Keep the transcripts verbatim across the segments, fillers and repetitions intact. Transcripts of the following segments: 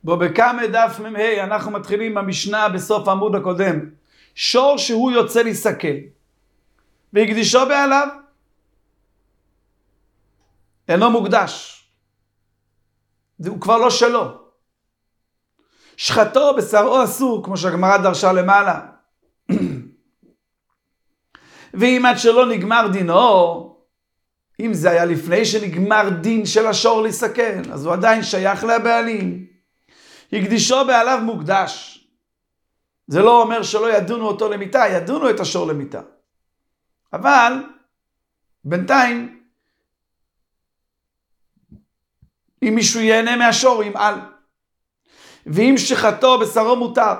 בו בכמה דף מ"ה, אנחנו מתחילים במשנה בסוף העמוד הקודם. שור שהוא יוצא להסתכל, והקדישו בעליו, אינו מוקדש. הוא כבר לא שלו. שחטו בשרו אסור, כמו שהגמרא דרשה למעלה. ואם עד שלא נגמר דינו, אם זה היה לפני שנגמר דין של השור להסתכל, אז הוא עדיין שייך לבעלים. הקדישו בעליו מוקדש. זה לא אומר שלא ידונו אותו למיטה, ידונו את השור למיטה. אבל בינתיים, אם מישהו ייהנה מהשור, ימעל. ואם שחטו בשרו מותר.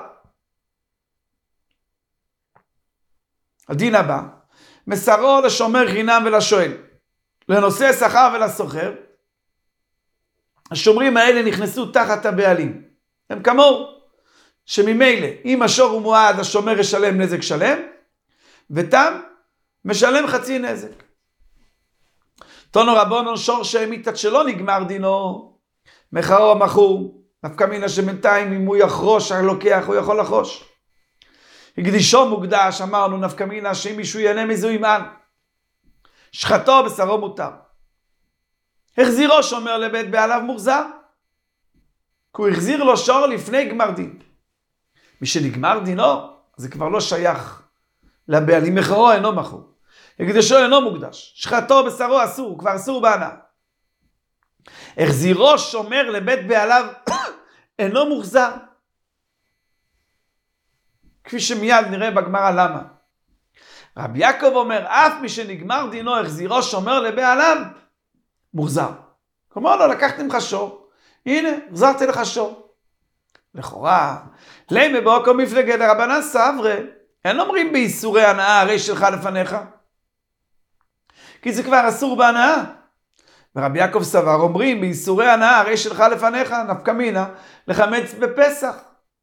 הדין הבא, מסרו לשומר חינם ולשואל, לנושא שכר ולסוחר. השומרים האלה נכנסו תחת הבעלים. הם כמוהו, שממילא, אם השור הוא מועד, השומר ישלם נזק שלם, ותם משלם חצי נזק. תונו רבונו, שור שהמית עד שלא נגמר דינו, מחרו המכור, נפקא מינה שבינתיים אם הוא יחרוש, הלוקח הוא יכול לחרוש. הקדישו מוקדש, אמרנו נפקא מינה שאם מישהו ייהנה מזה הוא ימעל. שחטו בשרו מותר. החזירו שומר לבית בעליו מוחזר, כי הוא החזיר לו שור לפני גמר דין. מי שנגמר דינו, זה כבר לא שייך לבעלים, מחרו אינו מכור. הקדישו אינו מוקדש. שחטו בשרו אסור, הוא כבר אסור בהנאה. החזירו שומר לבית בעליו אינו מוחזר. כפי שמיד נראה בגמרא למה. רבי יעקב אומר, אף מי שנגמר דינו החזירו שומר לבעליו, מוחזר. כלומר לו, לקחתי ממך שור, הנה, החזרתי לך שור. לכאורה, למה באוקו מפלגת רבנן סברי, אין אומרים באיסורי הנאה הרי שלך לפניך. כי זה כבר אסור בהנאה. ורבי יעקב סבר אומרים באיסורי הנאה הרי שלך לפניך, נפקא מינה, לחמץ בפסח.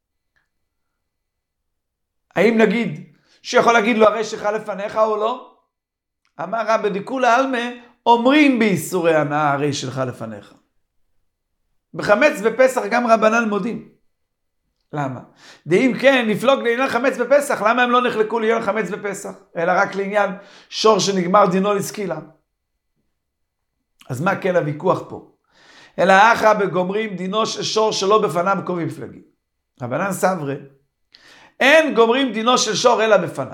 האם נגיד שיכול להגיד לו הרי שלך לפניך או לא? אמר רבי דכולי עלמא, אומרים באיסורי הנאה הרי שלך לפניך. בחמץ בפסח גם רבנן מודים. למה? דאם כן נפלוג לעניין חמץ בפסח, למה הם לא נחלקו לעניין חמץ בפסח? אלא רק לעניין שור שנגמר דינו לסקילה. אז מה כן הוויכוח פה? אלא אחא בגומרים דינו של שור שלא בפניו קובעים מפלגים. רבנן סברי, אין גומרים דינו של שור אלא בפניו.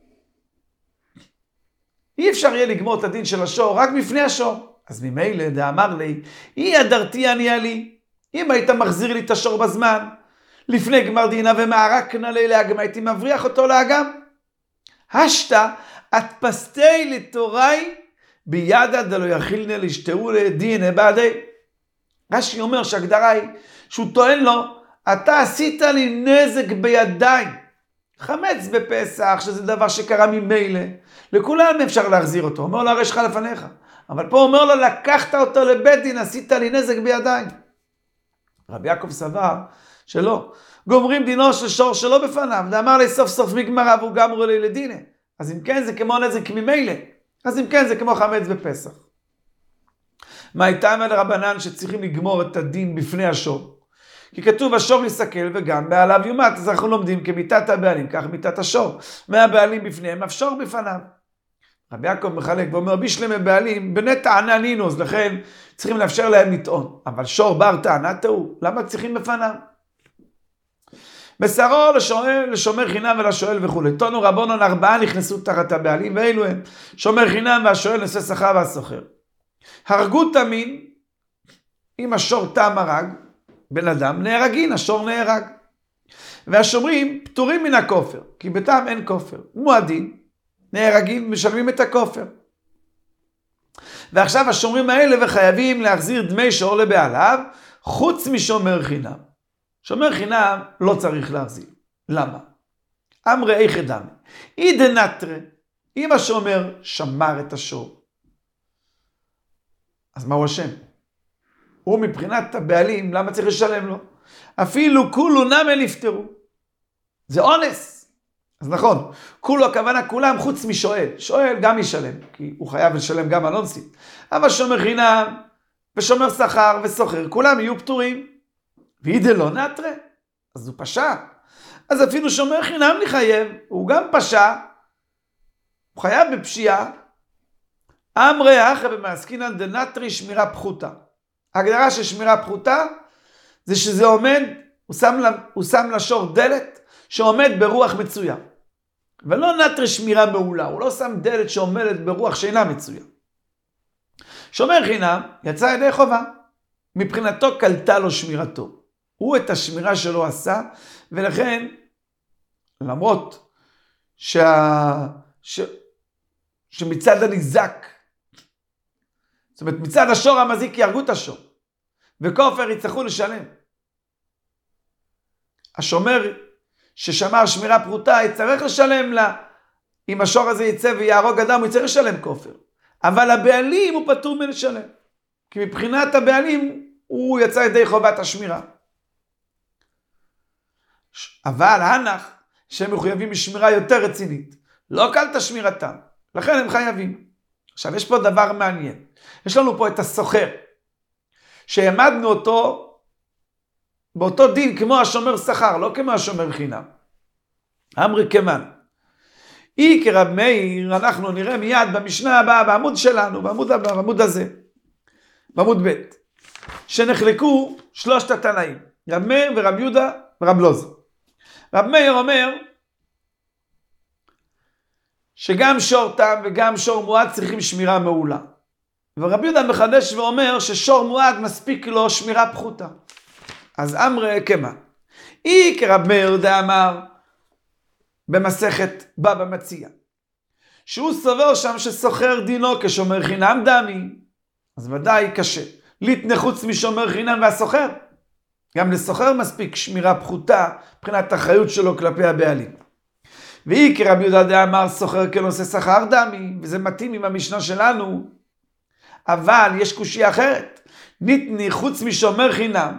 אי אפשר יהיה לגמור את הדין של השור רק בפני השור. אז ממילא דאמר לי, אי הדרתי אני עלי, אם היית מחזיר לי את השור בזמן, לפני גמר דינה ומערקנה לי לאגם, הייתי מבריח אותו לאגם. השתה, את פסטי לתוראי, בידה דלו יכילנה לשתהו לדינה בעדי. רש"י אומר שהגדרה היא, שהוא טוען לו, אתה עשית לי נזק בידיים. חמץ בפסח, שזה דבר שקרה ממילא. לכולם אפשר להחזיר אותו. אומר לו, הרי שלך לפניך. אבל פה אומר לו, לקחת אותו לבית דין, עשית לי נזק בידיים. רבי יעקב סבר שלא. גומרים דינו של שור שלא בפניו. ואמר לי סוף סוף מגמרה, והוא גמרו לי לדינה. אז אם כן, זה כמו נזק ממילא. אז אם כן, זה כמו חמץ בפסח. מה הייתה מה לרבנן שצריכים לגמור את הדין בפני השור? כי כתוב השור יסתכל וגם בעליו יומת, אז אנחנו לומדים כמיתת הבעלים, כך מיתת השור. מהבעלים בפניהם, אף שור בפניו. רבי יעקב מחלק ואומר, בישלם בעלים, בני טענה נינוס, לכן צריכים לאפשר להם לטעון. אבל שור בר טענה טעו, למה צריכים בפניו? בשרו לשומר, לשומר חינם ולשואל וכו'. תונו רבונן ארבעה נכנסו תחת הבעלים, ואלו הם שומר חינם והשואל נושא שכר והסוחר. הרגו תמין, אם השור תם הרג, בן אדם נהרגין, השור נהרג. והשומרים פטורים מן הכופר, כי בתם אין כופר. מועדין, נהרגים, משלמים את הכופר. ועכשיו השומרים האלה וחייבים להחזיר דמי שור לבעליו, חוץ משומר חינם. שומר חינם לא צריך להחזיר. למה? אמרי איכא דמי. אי דנטרא, אם השומר שמר את השור, אז מה הוא אשם? הוא מבחינת הבעלים, למה צריך לשלם לו? אפילו כולו נמי נפטרו. זה אונס. אז נכון, כולו הכוונה כולם חוץ משואל. שואל גם ישלם, כי הוא חייב לשלם גם על אונסית. אבל שומר חינם, ושומר שכר וסוחר, כולם יהיו פטורים. וידע לא נטרה, אז הוא פשע. אז אפילו שומר חינם לחייב, הוא גם פשע, הוא חייב בפשיעה. אמרי אחרי במעסקינן דנטרי שמירה פחותה. ההגדרה של שמירה פחותה, זה שזה עומד, הוא שם, הוא שם לשור דלת, שעומד ברוח מצויה. ולא נטרי שמירה מעולה, הוא לא שם דלת שעומדת ברוח שאינה מצויה. שומר חינם יצא ידי חובה. מבחינתו קלטה לו שמירתו. הוא את השמירה שלו עשה, ולכן, למרות שה... ש... שמצד הניזק, זאת אומרת, מצד השור המזיק יהרגו את השור, וכופר יצטרכו לשלם. השומר ששמר שמירה פרוטה יצטרך לשלם לה. אם השור הזה יצא ויהרוג אדם, הוא יצטרך לשלם כופר. אבל הבעלים הוא פטור מלשלם. כי מבחינת הבעלים הוא יצא ידי חובת השמירה. אבל הנח שהם מחויבים בשמירה יותר רצינית. לא קלת שמירתם. לכן הם חייבים. עכשיו יש פה דבר מעניין. יש לנו פה את הסוחר. שהעמדנו אותו באותו דין כמו השומר שכר, לא כמו השומר חינם. אמרי כמן. אי כרב מאיר, אנחנו נראה מיד במשנה הבאה, בעמוד שלנו, בעמוד הבא, בעמוד הזה. בעמוד ב', שנחלקו שלושת התנאים. רב מאיר ורב יהודה ורב לוז. רב מאיר אומר שגם שור תם וגם שור מועד צריכים שמירה מעולה. ורב יהודה מחדש ואומר ששור מועד מספיק לו שמירה פחותה. אז אמרי כמה. אי כרב מאיר דאמר במסכת בבא מציעא, שהוא סובר שם שסוחר דינו כשומר חינם דמי, אז ודאי קשה. ליתנה חוץ משומר חינם והסוחר. גם לסוחר מספיק שמירה פחותה מבחינת האחריות שלו כלפי הבעלים. ואי כרב יהודה דאמר סוחר כנושא שכר דמי, וזה מתאים עם המשנה שלנו, אבל יש קושיה אחרת. ניתני חוץ משומר חינם,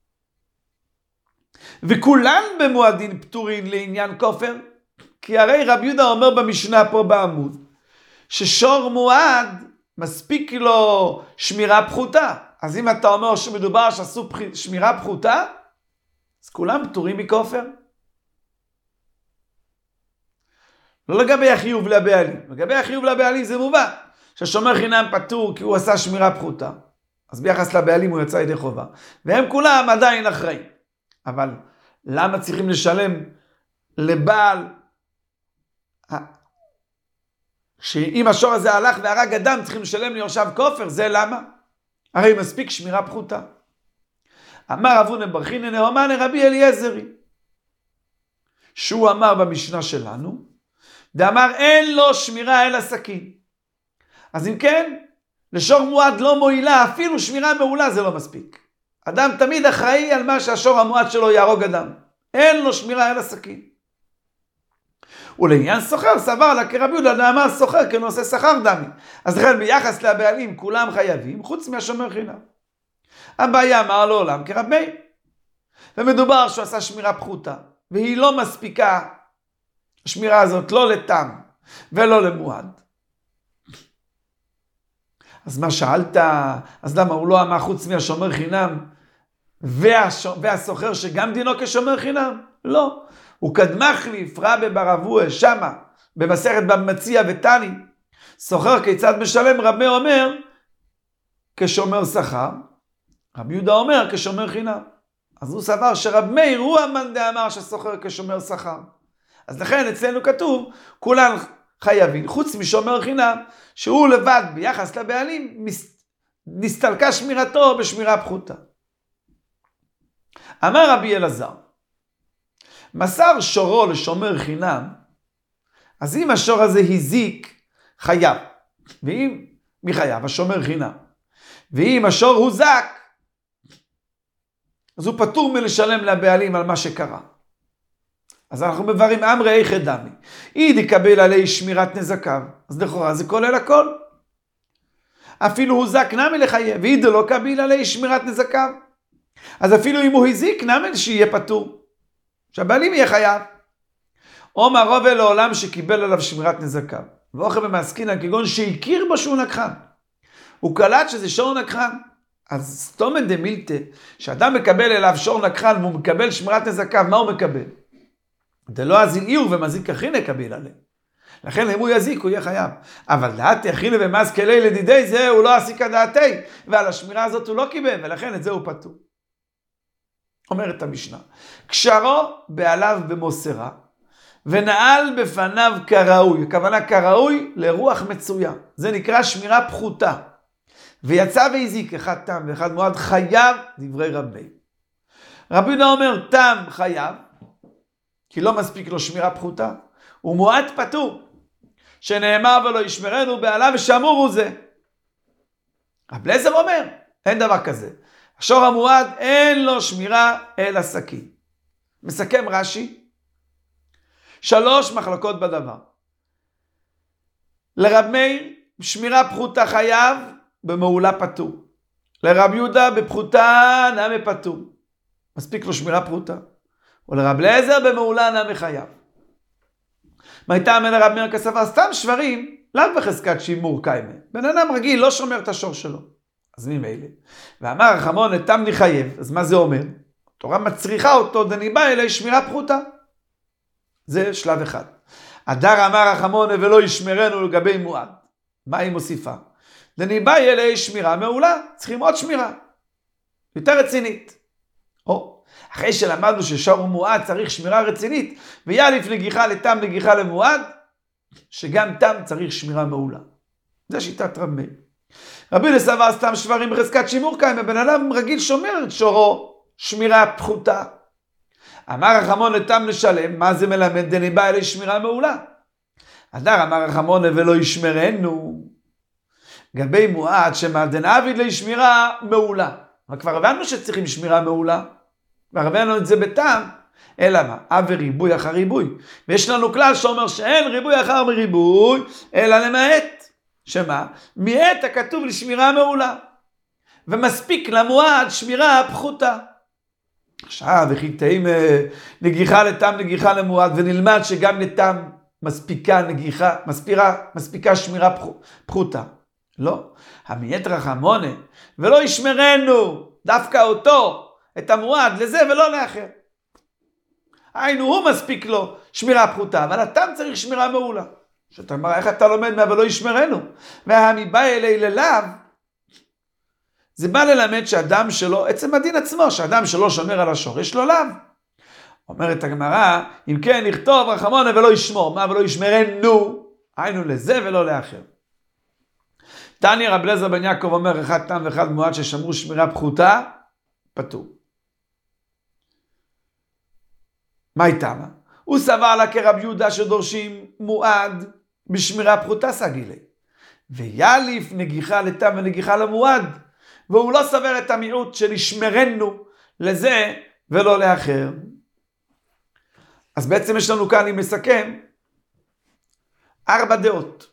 וכולן במועדין פטורין לעניין כופר, כי הרי רב יהודה אומר במשנה פה בעמוד, ששור מועד מספיק לו שמירה פחותה. אז אם אתה אומר שמדובר שעשו שמירה פחותה, אז כולם פטורים מכופר. לא לגבי החיוב לבעלים. לגבי החיוב לבעלים זה מובן, ששומר חינם פטור כי הוא עשה שמירה פחותה. אז ביחס לבעלים הוא יצא ידי חובה. והם כולם עדיין אחראים. אבל למה צריכים לשלם לבעל, שאם השור הזה הלך והרג אדם צריכים לשלם ליורשיו כופר? זה למה? הרי מספיק שמירה פחותה. אמר אבונה בר חינא נאמן לרבי אליעזרי, שהוא אמר במשנה שלנו, דאמר אין לו שמירה אלא סכין. אז אם כן, לשור מועד לא מועילה, אפילו שמירה מעולה זה לא מספיק. אדם תמיד אחראי על מה שהשור המועד שלו יהרוג אדם. אין לו שמירה אלא סכין. ולעניין סוחר סבר לה כרבי יהודה דאמר סוחר כנושא שכר דמי. אז לכן ביחס לבעלים כולם חייבים, חוץ מהשומר חינם. הבעיה אמר לעולם כרב מאיר. ומדובר שהוא עשה שמירה פחותה, והיא לא מספיקה, השמירה הזאת לא לתם ולא למועד. אז מה שאלת? אז למה הוא לא אמר חוץ מהשומר חינם והסוחר שגם דינו כשומר חינם? לא. הוא קדמך לי, פרבה ברבוע, שמה, במסכת בבא מציעא ותני, סוחר כיצד משלם? רב מאיר אומר, כשומר שכר, רב יהודה אומר, כשומר חינם. אז הוא סבר שרב מאיר הוא המאן דאמר שסוחר כשומר שכר. אז לכן אצלנו כתוב, כולם חייבים, חוץ משומר חינם, שהוא לבד ביחס לבעלים, נסתלקה שמירתו בשמירה פחותה. אמר רבי אלעזר, מסר שורו לשומר חינם, אז אם השור הזה הזיק, חייב. ואם, מי חייב? השומר חינם. ואם השור הוזק, אז הוא פטור מלשלם לבעלים על מה שקרה. אז אנחנו מברים אמרי איכא דמי. אי דקבל עלי שמירת נזקיו. אז לכאורה זה כולל הכל. אפילו הוזק נמי לחייב, ואי דלא קביל עלי שמירת נזקיו. אז אפילו אם הוא הזיק נמי שיהיה פטור. שהבעלים יהיה חייב. או מערוב אל העולם שקיבל עליו שמירת נזקיו. ואוכל במעסקינן כגון שהכיר בו שהוא נקחן. הוא קלט שזה שור נקחן. אז סתומן דמילתא, שאדם מקבל אליו שור נקחן והוא מקבל שמירת נזקיו, מה הוא מקבל? דלא אזיל איור ומזיק אחינא קביל עליהם. לכן אם הוא יזיק הוא יהיה חייב. אבל דעתי אחינא ומזכלי לדידי זה הוא לא עסיקא דעתי, ועל השמירה הזאת הוא לא קיבל, ולכן את זה הוא פטור. אומרת המשנה, קשרו בעליו במוסרה, ונעל בפניו כראוי, הכוונה כראוי לרוח מצויה, זה נקרא שמירה פחותה. ויצא והזיק אחד תם ואחד מועד, חייב דברי רבי. רבי יהודה אומר תם חייב, כי לא מספיק לו שמירה פחותה, ומועד פטור, שנאמר ולא ישמרנו בעליו ושמור הוא זה. רבי אליעזר אומר, אין דבר כזה. השור המועד אין לו שמירה אלא סכין. מסכם רש"י, שלוש מחלוקות בדבר. לרב מאיר שמירה פחותה חייב, במעולה פטור. לרב יהודה בפחותה נמי פטור. מספיק לו שמירה פחותה. ולרב אליעזר במעולה נמי חייב. מה הייתה אמר לרב מאיר כסבר? סתם שברים, לאו בחזקת שימור קיימה. בן אדם רגיל לא שומר את השור שלו. אז ממילא. ואמר רחמון לתם נחייב, אז מה זה אומר? התורה מצריכה אותו, דניבא אלי שמירה פחותה. זה שלב אחד. הדר אמר רחמון ולא ישמרנו לגבי מועד. מה היא מוסיפה? דניבא אלי שמירה מעולה, צריכים עוד שמירה. יותר רצינית. או, אחרי שלמדנו ששור מועד צריך שמירה רצינית, ויאליף נגיחה לתם נגיחה למועד, שגם תם צריך שמירה מעולה. זה שיטת רב מאיר. רבי יהודה סבר סתם שברים בחזקת שימור קיימה, בן אדם רגיל שומר את שורו, שמירה פחותה. אמר רחמון לתם לשלם, מה זה מלמד? דניבא אלי שמירה מעולה. הדר אמר רחמון ולא ישמרנו, גבי מועד שמה דנעביד לי שמירה מעולה. אבל כבר הבנו שצריכים שמירה מעולה, כבר הבנו את זה בטעם, אלא מה? אבי ריבוי אחר ריבוי. ויש לנו כלל שאומר שאין ריבוי אחר מריבוי, אלא למעט. שמה? מעט הכתוב לשמירה מעולה. ומספיק למועד שמירה פחותה. עכשיו, וכי תאים נגיחה לתם נגיחה למועד, ונלמד שגם לתם מספיקה נגיחה, מספירה, מספיקה שמירה פחותה. לא. המעט רחמונה, ולא ישמרנו דווקא אותו, את המועד לזה ולא לאחר. היינו, הוא מספיק לו שמירה פחותה, אבל התם צריך שמירה מעולה. שאתה אומר, איך אתה לומד מה ולא ישמרנו? והמבא אלי ללאו, זה בא ללמד שאדם שלו, עצם הדין עצמו, שאדם שלו שומר על השור, יש לו לאו. אומרת הגמרא, אם כן נכתוב רחמונה ולא ישמור, מה ולא ישמרנו? היינו לזה ולא לאחר. תניא רבי אליעזר בן יעקב אומר, אחד תם ואחד מועד ששמרו שמירה פחותה, פטור. מה הייתה מה? הוא סבר לה כרב יהודה שדורשים מועד בשמירה פחותה סגילי. ויאליף נגיחה לתם ונגיחה למועד. והוא לא סבר את המיעוט של ישמרנו לזה ולא לאחר. אז בעצם יש לנו כאן, אני מסכם, ארבע דעות.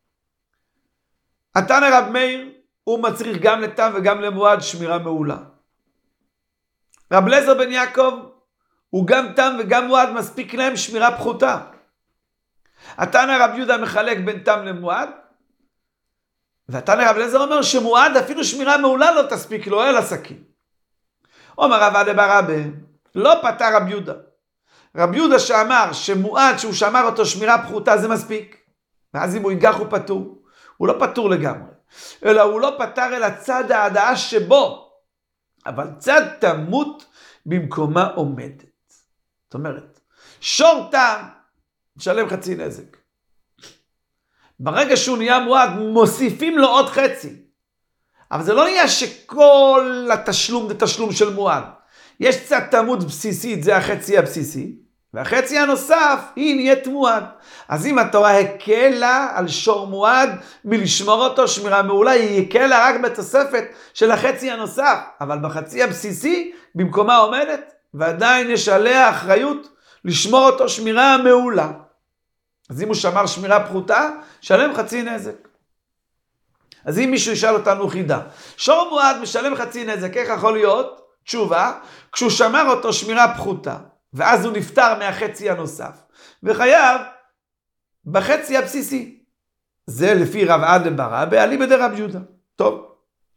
התנא רב מאיר הוא מצריך גם לתם וגם למועד שמירה מעולה. רב אליעזר בן יעקב הוא גם תם וגם מועד מספיק להם שמירה פחותה. התנא רב יהודה מחלק בין תם למועד, והתנא רב אליעזר אומר שמועד אפילו שמירה מעולה לא תספיק לו אלא סכין. אומר רב עדה בר אבא, לא פטר רב יהודה. רב יהודה שאמר שמועד שהוא שמר אותו שמירה פחותה זה מספיק, ואז אם הוא ייגח הוא פטור. הוא לא פטור לגמרי, אלא הוא לא פטר אל הצד ההדעה שבו, אבל צד תמות במקומה עומדת. זאת אומרת, שור תם משלם חצי נזק. ברגע שהוא נהיה מועד, מוסיפים לו עוד חצי. אבל זה לא נהיה שכל התשלום זה תשלום של מועד. יש צד תמות בסיסית, זה החצי הבסיסי, והחצי הנוסף היא נהיית מועד. אז אם התורה הקלה על שור מועד מלשמור אותו שמירה מעולה, היא הקלה רק בתוספת של החצי הנוסף. אבל בחצי הבסיסי במקומה עומדת, ועדיין יש עליה אחריות לשמור אותו שמירה מעולה. אז אם הוא שמר שמירה פחותה, שלם חצי נזק. אז אם מישהו ישאל אותנו חידה, שור מועד משלם חצי נזק, איך יכול להיות? תשובה, כשהוא שמר אותו שמירה פחותה, ואז הוא נפטר מהחצי הנוסף, וחייב בחצי הבסיסי. זה לפי רב עדה בר אבא, אליבא דרב יהודה. טוב,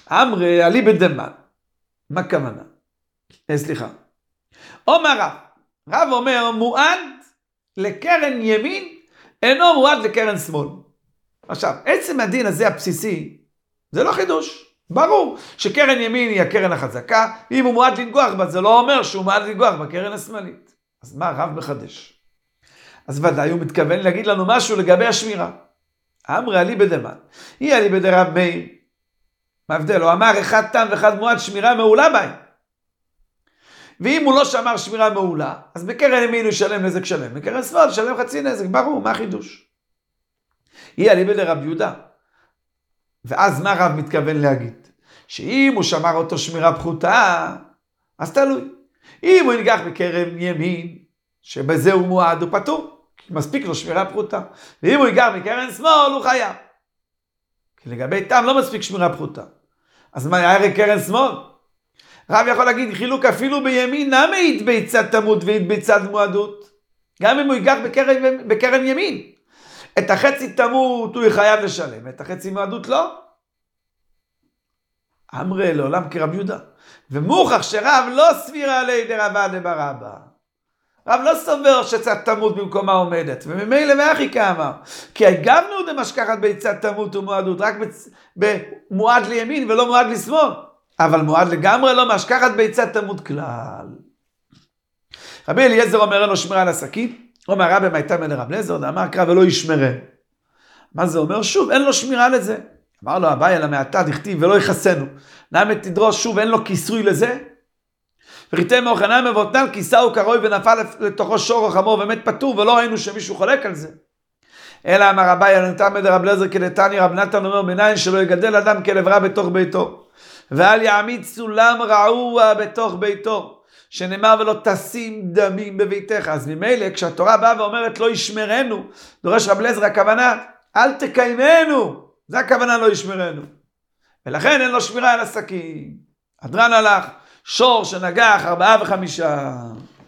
אמרי עלי בדמן. מה כוונה? אה, סליחה. אומר רב, רב אומר מועד לקרן ימין אינו מועד לקרן שמאל. עכשיו, עצם הדין הזה הבסיסי, זה לא חידוש. ברור שקרן ימין היא הקרן החזקה, אם הוא מועד לנגוח בה, זה לא אומר שהוא מועד לנגוח בקרן השמאלית. אז מה רב מחדש? אז ודאי הוא מתכוון להגיד לנו משהו לגבי השמירה. אמרי עלי בדמן, היא עלי בדרב מאיר. מה הבדל? הוא אמר אחד תם ואחד מועד שמירה מעולה בהם. ואם הוא לא שמר שמירה מעולה, אז בקרן ימין הוא ישלם נזק שלם, בקרן שמאל ישלם חצי נזק, ברור, מה החידוש? היא עלי בדרב יהודה. ואז מה רב מתכוון להגיד? שאם הוא שמר אותו שמירה פחותה, אז תלוי. אם הוא ינגח בקרן ימין, שבזה הוא מועד, הוא פטור, כי מספיק לו שמירה פחותה. ואם הוא ינגח בקרן שמאל, הוא חייב. כי לגבי תם לא מספיק שמירה פחותה. אז מה יהיה קרן שמאל? רב יכול להגיד, חילוק אפילו בימין, למה יתביצת תמות ויתביצת מועדות? גם אם הוא ינגח בקרן, בקרן ימין. את החצי תמות הוא חייב לשלם, את החצי מועדות לא. אמרי לעולם כרב יהודה. ומוכח שרב לא סבירה עלי דרבה דברבה. רב לא סובר שצת תמות במקומה עומדת. וממילא ואחי כאמר. כי הגבנו דמשכחת ביצת תמות ומועדות, רק במועד לימין ולא מועד לשמאל. אבל מועד לגמרי לא משכחת ביצת תמות כלל. רבי אליעזר אומר אין לו שמירה על הסכין. אומר רבי מייתה מן רב אליעזר, אמר קרא ולא ישמרה. מה זה אומר? שוב, אין לו שמירה לזה. אמר לו אביי אלא מעתה דכתיב ולא יחסנו. נעמת תדרוש שוב, אין לו כיסוי לזה. וריתי מאוחנן מבוטנן, כיסאו קרוי ונפל לתוכו שור או חמור ומת פטור, ולא ראינו שמישהו חולק על זה. אלא אמר אביי אלא נתן מדי רב אליעזר כדתני רב נתן אומר מניין שלא יגדל אדם כלב רע בתוך ביתו. ואל יעמיד סולם רעוע בתוך ביתו. שנאמר ולא תשים דמים בביתך. אז ממילא כשהתורה באה ואומרת לא ישמרנו, דורש רב אליעזר הכוונה אל תקיימנו, זה הכוונה לא ישמרנו. ולכן אין לו שמירה על הסכין. אדרן הלך, שור שנגח ארבעה וחמישה.